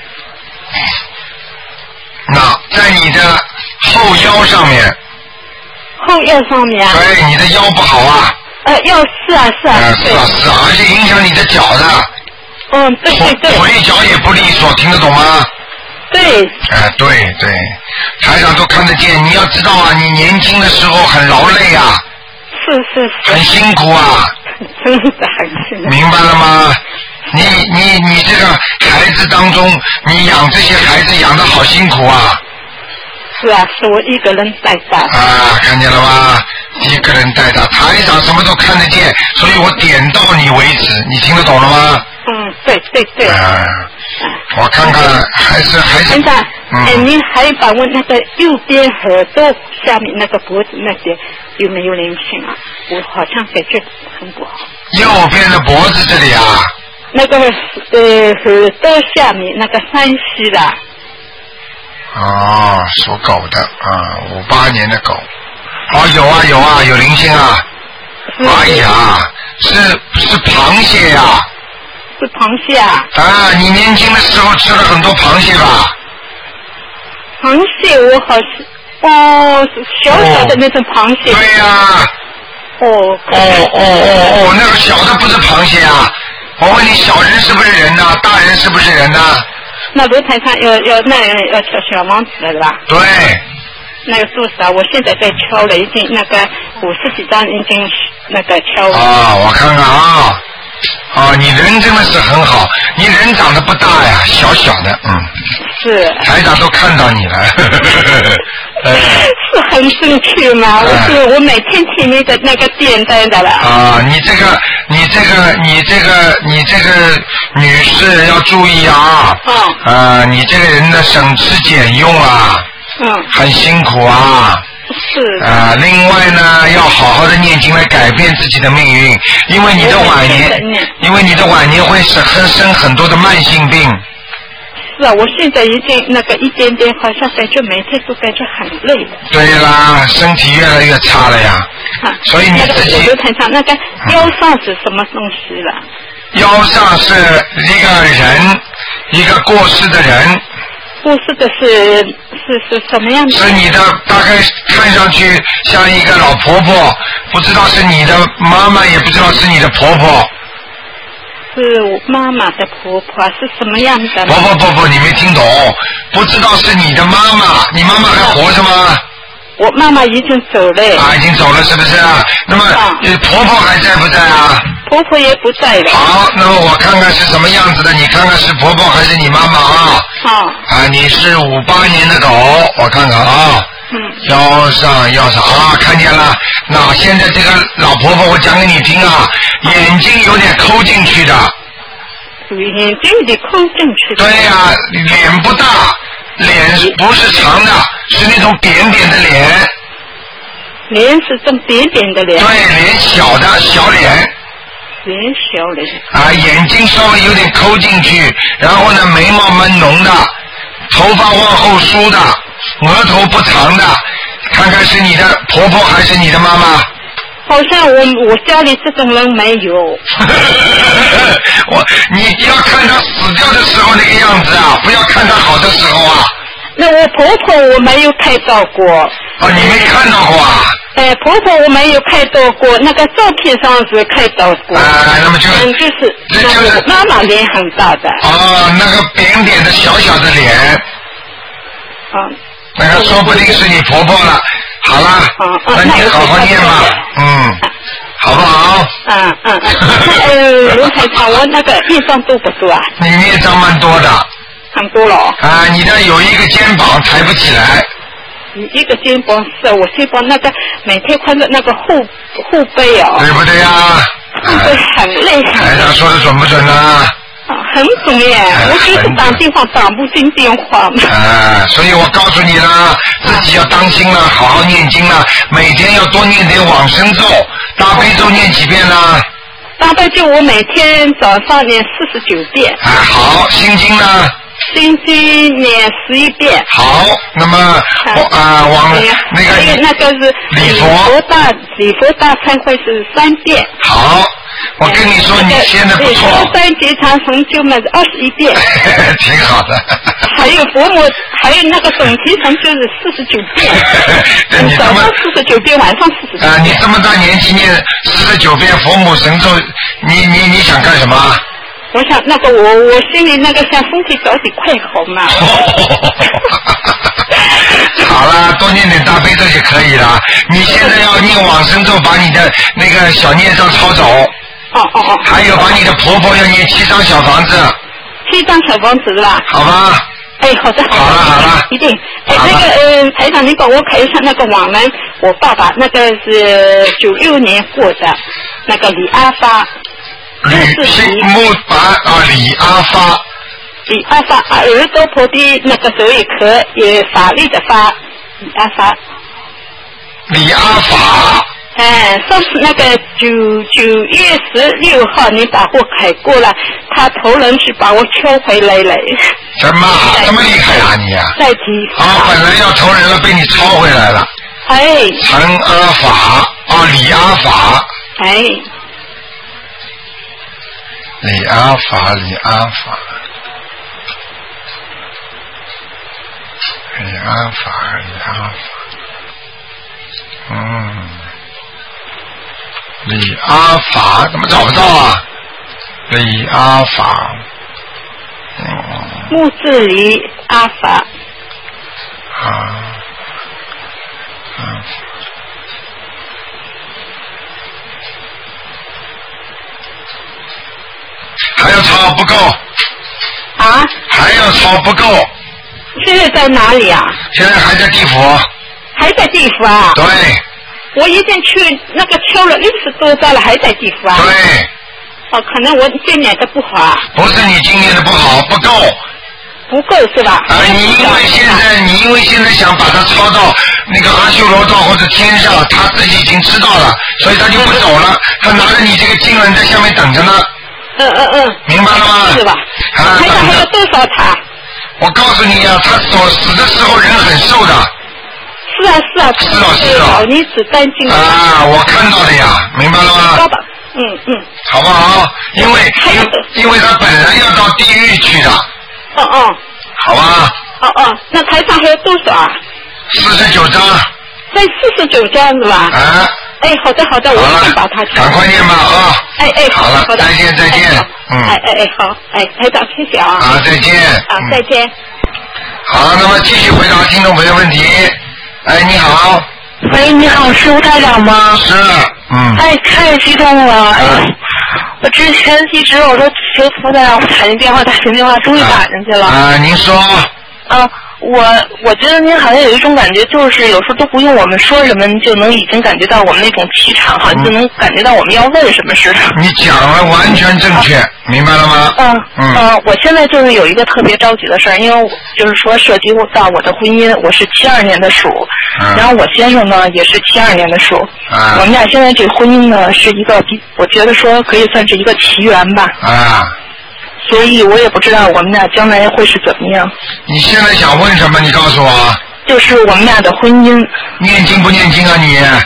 在你的后腰上面。 后腰上面啊？ 对，你的腰不好啊。 腰是啊， 而且影响你的脚的。 对。 腿脚也不利索，听得懂吗？ 对。 对，台上都看得见。你要知道啊，你年轻的时候很劳累啊。 是。 很辛苦啊。 真的很辛苦。 明白了吗？你这个孩子当中，你养这些孩子养得好辛苦啊。 是啊，是我一个人带大。 看见了吗？一个人带大，台长什么都看得见，所以我点到你为止，你听得懂了吗？ 对。 我看看，还是。 现在，您还把我那个右边耳朵下面那个脖子那边有没有灵性啊？我好像感觉很不好。 右边的脖子这里啊？ 那个耳朵下面那个山西的。 属狗的58年的狗。有啊，有灵性啊。哎呀，是螃蟹呀。 是螃蟹啊？ 你年轻的时候吃了很多螃蟹吧？ 螃蟹我好像小的那种螃蟹。 对呀。那个小的不是螃蟹啊。我问你，小人是不是人呢？大人是不是人呢？ 那卢台上要敲小王子了吧？ 对。 那个多少？我现在在敲了，已经那个50几张已经那个敲了。 我看看你人真的是很好，你人长得不大呀，小小的， 是。 台长都看到你了。 是很生气吗？我每天听那个电台的了。 你这个女士要注意啊。你这个人的省吃俭用啊。很辛苦啊。 是。 另外呢，要好好的念经来改变自己的命运，因为你的晚年会生很多的慢性病。 是啊，我现在已经那个一点点，好像感觉每天都感觉很累。 对啦，身体越来越差了呀。所以你自己。 那个腰上是什么东西了？ 腰上是一个人，一个过世的人。 过世的是什么样的？ 是你的，大概看上去像一个老婆婆，不知道是你的妈妈，也不知道是你的婆婆。 是我妈妈的婆婆，是什么样的？ 不，你没听懂，不知道是你的妈妈，你妈妈还活着吗？ 我妈妈已经走了。 已经走了是不是啊？那么婆婆还在不在啊？ 婆婆也不在了。 好，那么我看看是什么样子的，你看看是婆婆还是你妈妈啊？你是58年的狗，我看看啊。腰上看见了。那现在这个老婆婆，我讲给你听啊，眼睛有点抠进去的。 眼睛有点抠进去的。 对呀，脸不大，脸不是长的，是那种扁扁的脸。 脸是这种扁扁的脸。 对，脸小的小脸。 脸小脸。 眼睛稍微有点抠进去，然后呢，眉毛蛮浓的，头发往后梳的，额头不长的，看看是你的婆婆还是你的妈妈？ 好像我家里这种人没有。 你要看他死掉的时候那个样子啊，不要看他好的时候啊。 那我婆婆我没有看到过。 你没看到过啊？ 婆婆我没有看到过，那个照片上是看到过。 那么就是妈妈脸很大的。 那个扁扁的小小的脸。那个说不定是你婆婆了。好了，那你好好念吧，好不好？ 卢台长，我那个业障多不多啊？ 你业障蛮多的。 很多了。 你的有一个肩膀抬不起来。 一个肩膀是我肩膀那个每天穿的那个后背啊。 对不对呀？ 后背很累。 台长说的准不准呢？ 很准耶，我就是打电话打不进电话嘛。 所以我告诉你啦，自己要当心了，好好念经了，每天要多念点往生咒，大悲咒念几遍呢？ 大悲咒我每天早上念49遍。 好，心经呢？ 心经念11遍。 好，那么往那个是礼佛大忏悔是3遍。好。我跟你说，你现在不错。 三节长成就嘛是21遍。 挺好的。 还有佛母，还有那个总提成就是49遍。早上49遍，晚上49遍。 你这么大年纪念49遍佛母神咒，你想干什么？ 我想那个我心里那个想身体早点快好嘛。 好了，多念点大悲咒就可以了。你现在要念往生咒，把你的那个小孽障抄走。还有把你的婆婆要念7张小房子。 7张小房子是吧？ 好吧。 好的。好了，一定。那个台长，你帮我看一下那个网门，我爸爸那个是96年过的，那个李阿发。 李阿发。 李阿发，耳朵婆的那个手一颗，也法律的发，李阿发。 李阿发。 上次那个9月16号你把我开过了，他头人去把我敲回来了。 什么？这么厉害啊你啊！ 再提。 本来要投人了，被你抄回来了。陈阿法，李阿法。李阿法。李阿法，李阿法怎么找不到啊？李阿法， 木字李阿法。 还要抄不够。还要抄不够。 现在在哪里啊？ 现在还在地府。 还在地府啊？ 对。 我已经去那个敲了60多张了，还在地府啊？ 对。 可能我今年的不好啊。 不是你今年的不好，不够。 不够是吧？ 你因为现在想把它抄到那个阿修罗道或者天上，他自己已经知道了，所以他就不走了，他拿着你这个经文在下面等着呢。明白了吗？ 是吧？台长还有多少他？ 我告诉你啊，他死的时候人很瘦的。 是啊。老女子担惊我看到的呀，明白了吗？好不好？因为他本来要到地狱去的。好吧。 那台上还有多少啊 ？49张。 在49张是吧？好的，我一定把它赶快念吧啊！ 好了， 再见。 好，台长谢谢啊。 再见。 再见。 好，那么继续回答听众朋友问题。你好。 你好，是吴台长吗？ 是。 太激动了。我之前一直我说求菩萨让我打进电话，终于打进去了。 您说。 我觉得您好像有一种感觉，就是有时候都不用我们说什么，你就能已经感觉到我们那种气场，好像就能感觉到我们要问什么似的。 你讲了完全正确，明白了吗？ 我现在就是有一个特别着急的事儿，因为就是说涉及到我的婚姻，我是72年的鼠，然后我先生呢也是72年的鼠，我们俩现在这婚姻呢是一个，我觉得说可以算是一个奇缘吧。所以我也不知道我们俩将来会是怎么样。 你现在想问什么？你告诉我。 就是我们俩的婚姻。 念经不念经啊你？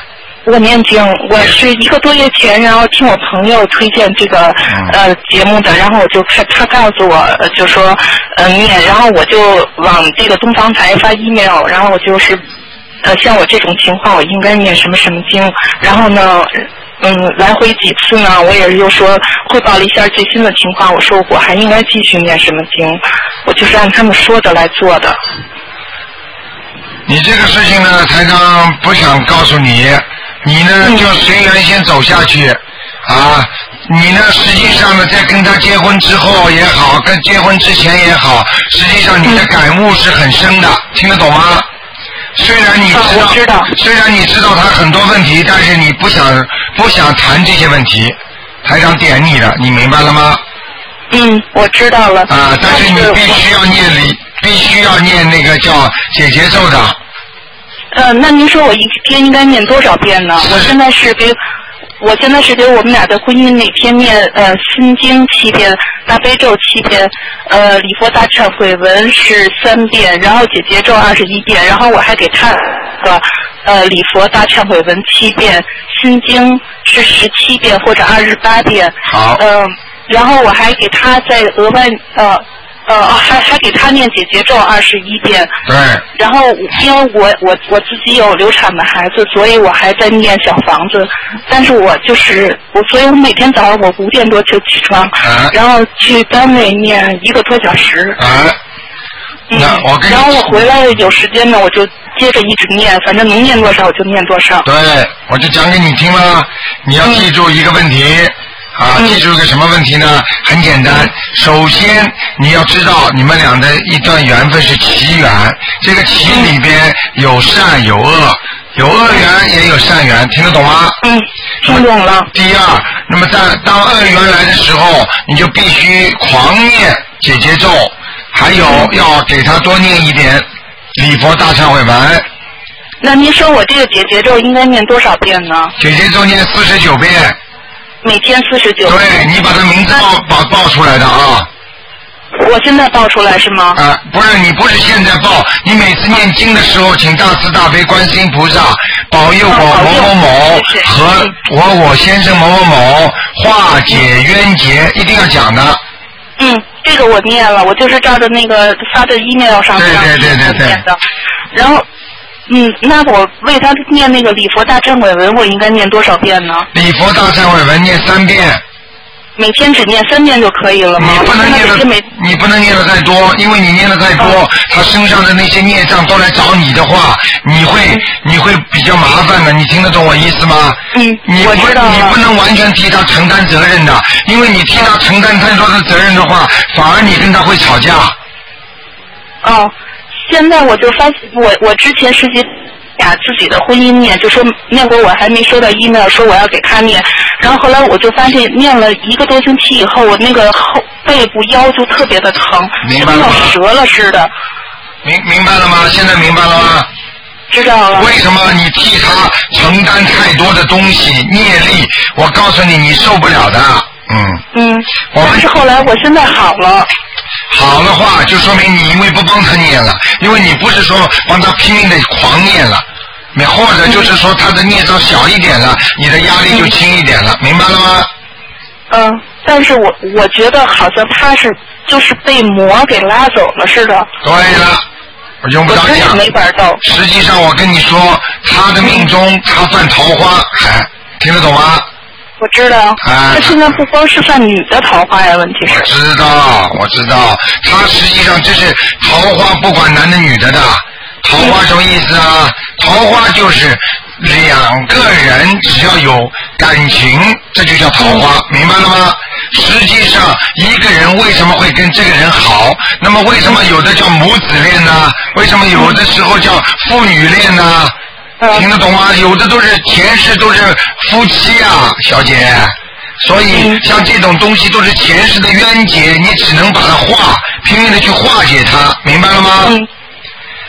我念经，我是1个多月前，然后听我朋友推荐这个节目的，然后我就他告诉我就说念，然后我就往这个东方台发 email， 然后我就是像我这种情况，我应该念什么什么经，然后呢来回几次呢，我也又说汇报了一下最新的情况，我说我还应该继续念什么经，我就是按他们说的来做的。 你这个事情呢，台长不想告诉你，你呢就随缘先走下去啊。你呢实际上呢，在跟他结婚之后也好，跟结婚之前也好，实际上你的感悟是很深的，听得懂吗？虽然你知道，虽然你知道他很多问题，但是你不想谈这些问题，台长点你的，你明白了吗？ 我知道了。 啊，但是你必须要念那个叫解结咒的。 那您说我一天应该念多少遍呢？我现在是给我们俩的婚姻每天念心经7遍，大悲咒7遍，礼佛大忏悔文是3遍，然后解结咒21遍，然后我还给他礼佛大忏悔文7遍，心经是17遍或者28遍。 好。 然后我还给他再额外还给他念解结咒21遍。 对。 然后因为我自己有流产的孩子，所以我还在念小房子。但是所以我每天早上我5点多就起床，然后去单位念1个多小时。然后我回来有时间呢，我就接着一直念，反正能念多少我就念多少。 对，我就讲给你听了。你要记住一个问题。记住一个什么问题呢？很简单，首先你要知道你们俩的一段缘分是奇缘，这个奇里边有善有恶，有恶缘也有善缘，听得懂吗？ 听懂了。 第二，那么当恶缘来的时候，你就必须狂念解结咒，还有要给他多念一点礼佛大忏悔文。 那您说我这个解结咒应该念多少遍呢？ 解结咒念49遍。 每天49遍。 对，你把他名字报出来的啊。 我现在报出来是吗？ 不是，你不是现在报，你每次念经的时候，请大慈大悲观世音菩萨保佑我某某某和我先生某某某化解冤结，一定要讲的。 这个我念了，我就是照着那个发的 email 上对念的。然后那我为他念那个礼佛大忏悔文，我应该念多少遍呢？礼佛大忏悔文念3遍。 每天只念3遍就可以了吗？ 你不能念的太多，因为你念的太多，他身上的那些孽障都来找你的话，你会比较麻烦的。你听得懂我意思吗？ 我知道了。 你不能完全替他承担责任的，因为你替他承担太多的责任的话，反而你跟他会吵架。 现在我就发现，我之前实际自己的婚姻念，就说那会儿我还没收到 email 说我要给他念，然后后来我就发现念了1个多星期以后，我那个背部腰就特别的疼，就跟要折了似的。 明白了吗？现在明白了吗？ 知道了。 为什么你替他承担太多的东西业力？我告诉你，你受不了的。 但是后来我现在好了。 好的话，就说明你因为不帮他念了，因为你不是说帮他拼命的狂念了，或者就是说他的孽障小一点了，你的压力就轻一点了，明白了吗？ 但是我觉得好像他就是被魔给拉走了似的。 对了，我用不着讲。 没法斗。 实际上我跟你说，他的命中他犯桃花，听得懂吗？ 我知道，他现在不光是犯女的桃花呀，问题是。 我知道，他实际上这是桃花，不管男的女的的。桃花什么意思啊？桃花就是2个人只要有感情，这就叫桃花，明白了吗？实际上一个人为什么会跟这个人好？那么为什么有的叫母子恋呢？为什么有的时候叫父女恋呢？听得懂吗？有的都是前世都是夫妻啊，小姐。所以像这种东西都是前世的冤结，你只能把它拼命的去化解它，明白了吗？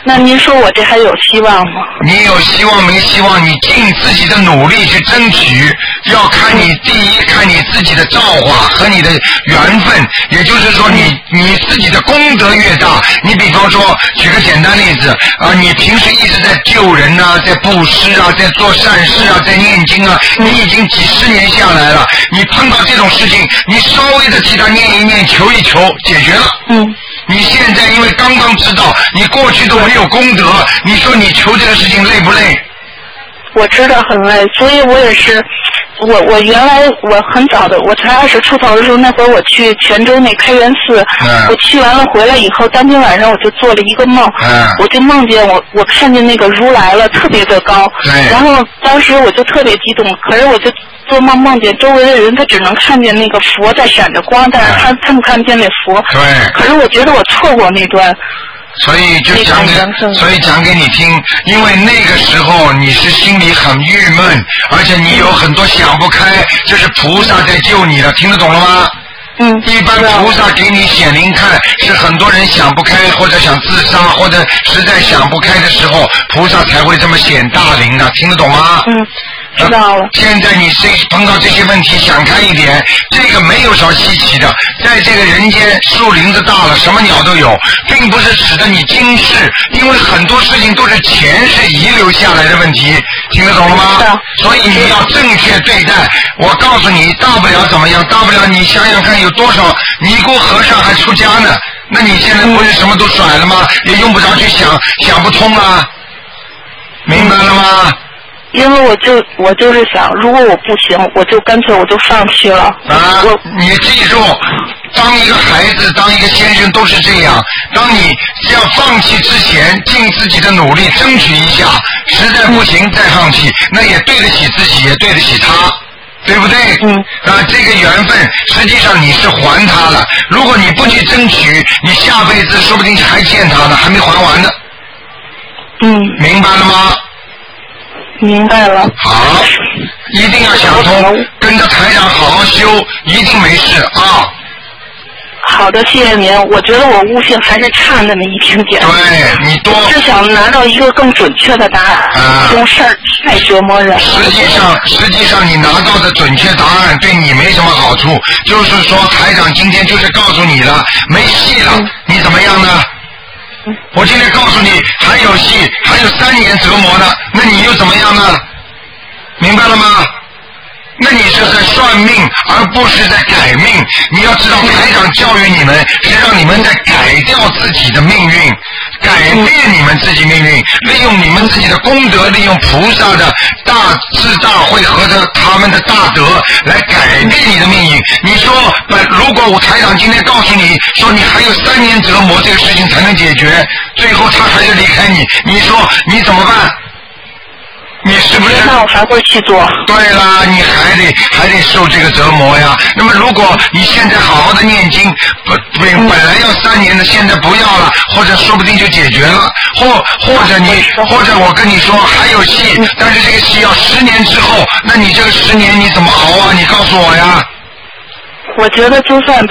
那您说我这还有希望吗？ 你有希望没希望？你尽自己的努力去争取，要看你第一看你自己的造化和你的缘分，也就是说你自己的功德越大，你比方说举个简单例子啊，你平时一直在救人啊，在布施啊，在做善事啊，在念经啊，你已经几十年下来了，你碰到这种事情，你稍微的替他念一念，求一求，解决了。你现在因为刚刚知道，你过去都没有功德，你说你求这个事情累不累？ 我知道很累，所以我也是，我原来我很早的，我才20出头的时候，那会儿我去泉州那开元寺，我去完了回来以后，当天晚上我就做了一个梦，我就梦见我看见那个如来了，特别的高，然后当时我就特别激动，可是我就做梦见周围的人，他只能看见那个佛在闪着光，但是他们看不见那佛。 对。 可是我觉得我错过那段。 所以就讲给你听，因为那个时候你是心里很郁闷，而且你有很多想不开，这是菩萨在救你了，听得懂了吗？一般菩萨给你显灵看，是很多人想不开或者想自杀或者实在想不开的时候，菩萨才会这么显大灵的，听得懂吗？ 知道了。 现在你碰到这些问题，想开一点，这个没有什么稀奇的，在这个人间树林子大了，什么鸟都有，并不是使得你惊世，因为很多事情都是前世遗留下来的问题，听得懂了吗？所以你要正确对待。我告诉你，大不了怎么样？大不了你想想看，有多少尼姑和尚还出家呢？那你现在不是什么都甩了吗？也用不着去想不通啊，明白了吗？ 因为我就是想，如果我不行，我就干脆我就放弃了。 你记住，当一个孩子，当一个先生都是这样。当你要放弃之前，尽自己的努力争取一下，实在不行再放弃，那也对得起自己，也对得起他。对不对？这个缘分实际上你是还他了。如果你不去争取，你下辈子说不定还欠他呢，还没还完呢。明白了吗？ 明白了。 好，一定要想通，跟着台长好好修，一定没事啊。 好的，谢谢您。我觉得我悟性还是差那么一丁点。 对，你多。 是想拿到一个更准确的答案。这种事儿太折磨人了。 实际上你拿到的准确答案对你没什么好处，就是说台长今天就是告诉你了，没戏了，你怎么样呢？我今天告诉你还有戏，还有3年折磨呢，那你又怎么样呢？明白了吗？那你是在算命，而不是在改命。你要知道，台长教育你们是让你们在改掉自己的命运，改变你们自己命运，利用你们自己的功德，利用菩萨的大智大慧和他们的大德来改变你的命运。你说，如果我台长今天告诉你说你还有3年折磨，这个事情才能解决，最后他还是离开你，你说你怎么办？你是不是？ 那我还会去做。 对啦，你还得受这个折磨呀。那么如果你现在好好的念经，本来要3年的，现在不要了，或者说不定就解决了，或者我跟你说还有戏，但是这个戏要10年之后，那你这个10年你怎么熬啊？你告诉我呀。 我觉得就算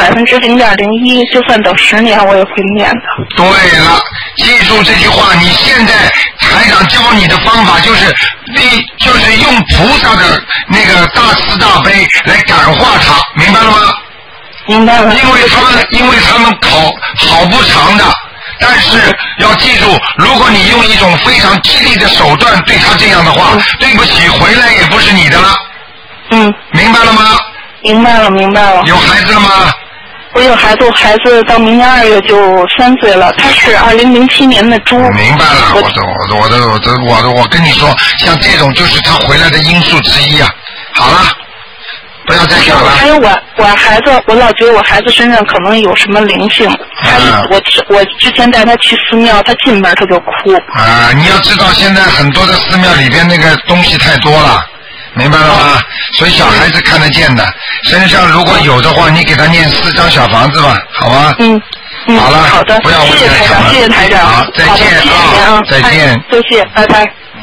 0.01%，就算等10年我也会念的。 对了，记住这句话，你现在台长教你的方法就是用菩萨的那个大慈大悲来感化他，明白了吗？ 明白了。 因为他们好不长的，但是要记住，如果你用一种非常激励的手段对他这样的话，对不起，回来也不是你的了。明白了吗？ 明白了。 有孩子了吗？ 我有孩子，我孩子到明年2月就3岁了，他是2007年的猪。 明白了，我跟你说，像这种就是他回来的因素之一啊。好了，不要再想了。 还有我孩子，我老觉得我孩子身上可能有什么灵性。我之前带他去寺庙，他进门他就哭。 你要知道，现在很多的寺庙里边那个东西太多了。明白了吗？所以小孩子看得见的，身上如果有的话，你给他念4张小房子吧，好吗？好了， 好的， 不要问谢谢台长， 好，再见啊，再见， 谢谢，拜拜。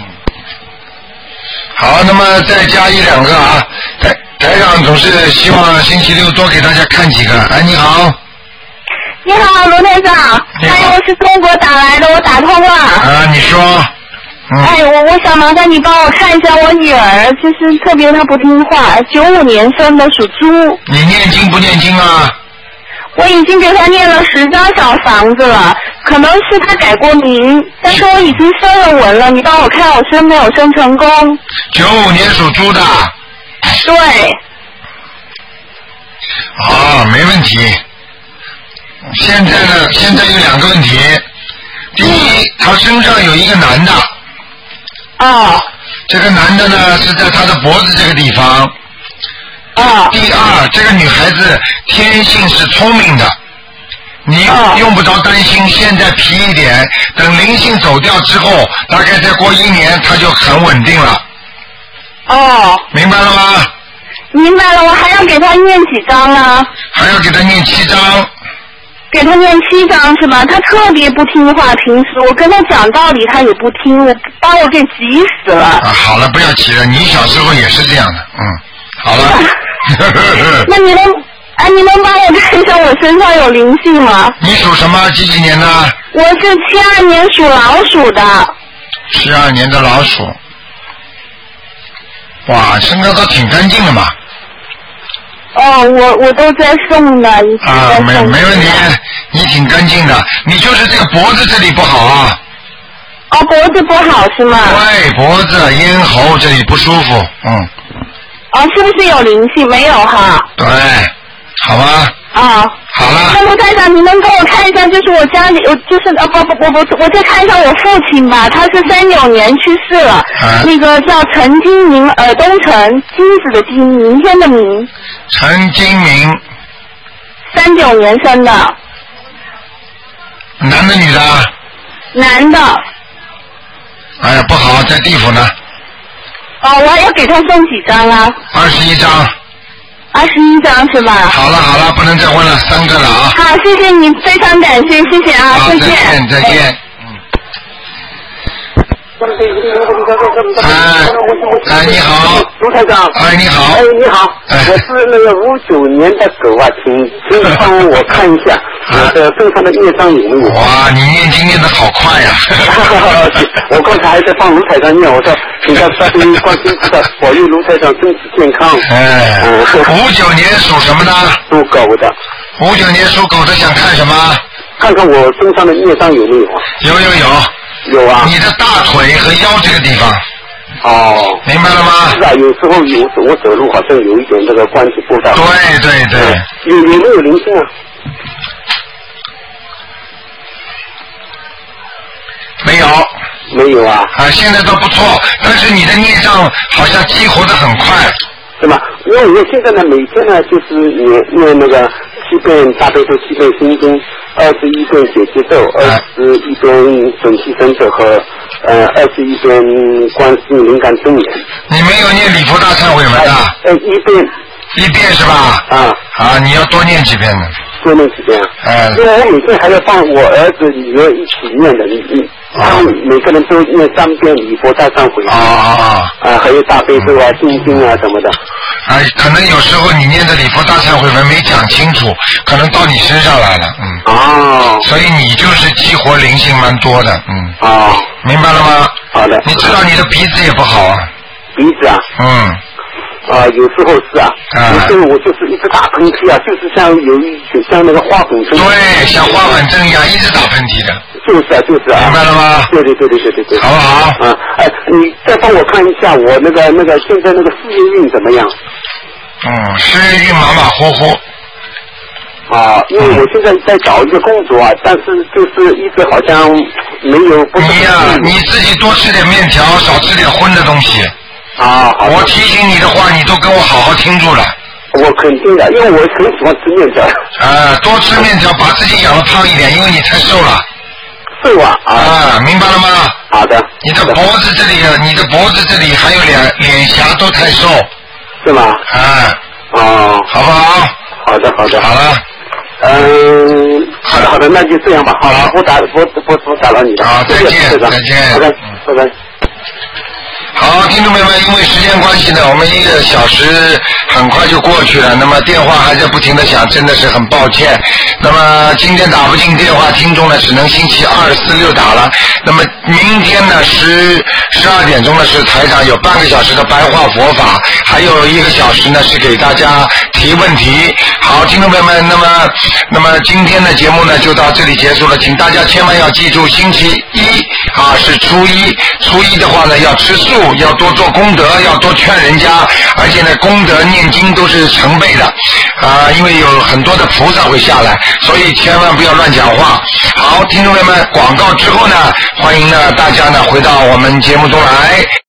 好，那么再加1、2个啊，台长总是希望星期六多给大家看几个。哎，你好。 你好，卢台长。哎，我是中国打来的，我打通了。 啊，你说。 哎，我想麻烦你帮我看一下我女儿，就是特别她不听话，95年生的，属猪。 你念经不念经啊？ 我已经给她念了10张小房子了，可能是她改过名，但是我已经升了文了，你帮我看我升没有升成功。 95年属猪的。 对。 啊，没问题。现在呢，现在有2个问题。第一，她身上有一个男的。 哦。 这个男的呢是在她的脖子这个地方。 哦。 第二，这个女孩子天性是聪明的，你用不着担心。现在皮一点，等灵性走掉之后，大概再过1年，她就很稳定了。 哦。 明白了吗？ 明白了，我还要给她念几张呢？ 还要给她念7张。 给他念7张是吧？他特别不听话，平时我跟他讲道理他也不听，把我给急死了。 啊，好了，不要急了，你小时候也是这样的，好了。 那你能帮我看一下我身上有灵性吗？ 你属什么？几年的？ 我是72年属老鼠的。 72年的老鼠。哇，身上倒挺干净的嘛。 哦，我都在送的，一直在送。 没问题，你挺干净的，你就是这个脖子这里不好啊。 哦，脖子不好是吗？ 对，脖子、咽喉这里不舒服， 哦，是不是有灵性？没有哈。 对，好吧。 啊。 好了。 那卢台长，你能给我看一下，就是我家里，我再看一下我父亲吧，他是39年去世了，那个叫陈金明，东陈，金子的金，明天的明。 陈金明。 39年生的。 男的女的？ 男的。 哎呀，不好，在地府呢。 哦，我还要给他送几张啊 ？21张。 21张是吧？ 好了，不能再问了，3个了啊。 好，谢谢你，非常感谢，谢谢啊，再见。 再见。你好， 卢台长。 你好。 你好，我是那个59年的狗啊，请帮我看一下我的身上的业障有没有？ 哇，你念经念得好快呀！ 我刚才还在帮卢台长念，我说请他关心菩萨保佑卢台长身体健康。 59年属什么的？ 属狗的。 59年属狗的想看什么？ 看看我身上的业障有没有啊？ 有啊。 你的大腿和腰这个地方。 哦。 明白了吗？ 是啊，有时候我走路好像有一点这个关系不大。 对。 有没有灵性啊？没有啊。 现在倒不错，但是你的孽障好像激活得很快。 是吗？因为我现在呢，每天呢就是念那个7遍大悲咒，7遍心经，21遍解结咒，21遍准提神咒和21遍观世音灵感真言。 你没有念礼佛大忏悔文的？1遍是吧？你要多念几遍呢？ 多念几遍啊？因为我每天还要帮我儿子女儿一起念的，他们每个人都念3遍礼佛大忏悔。还有大悲咒啊、心经啊什么的。 可能有时候你念的礼佛大忏悔文没讲清楚，可能到你身上来了。所以你就是激活灵性蛮多的。明白了吗？ 好的。 你知道你的鼻子也不好啊？ 鼻子啊？有时候是啊，有时候我就是一直打喷嚏啊，就是像那个花粉症。 对，像花粉症一样一直打喷嚏的。 就是啊。 明白了吗？ 对。 好不好？ 你再帮我看一下我那个现在那个事业运怎么样？ 事业运马马虎虎。 因为我现在在找一个工作啊，但是就是一直好像没有。 你自己多吃点面条，少吃点荤的东西。我提醒你的话，你都跟我好好听住了。 我肯定的，因为我很喜欢吃面条。 多吃面条，把自己养得胖一点，因为你太瘦了。 瘦啊！ 明白了吗？ 好的。 你的脖子这里还有脸颊都太瘦。 是吗？ 好不好？ 好的。 好了。 好的，那就这样吧。好了，不打扰你了。 再见。 拜拜。 好， 好，听众朋友们，因为时间关系呢，我们1个小时很快就过去了，那么电话还在不停的响，真的是很抱歉。那么今天打不进电话，听众呢只能星期2、4、6打了。那么明天呢12点钟呢是台长有半个小时的白话佛法，还有1个小时呢是给大家提问题。好，听众朋友们，那么今天的节目呢就到这里结束了，请大家千万要记住，星期1是初一的话呢要吃素，要多做功德，要多劝人家，而且呢功德念经都是成倍的因为有很多的菩萨会下来，所以千万不要乱讲话。好，听众朋友们，广告之后呢，欢迎呢大家呢回到我们节目中来。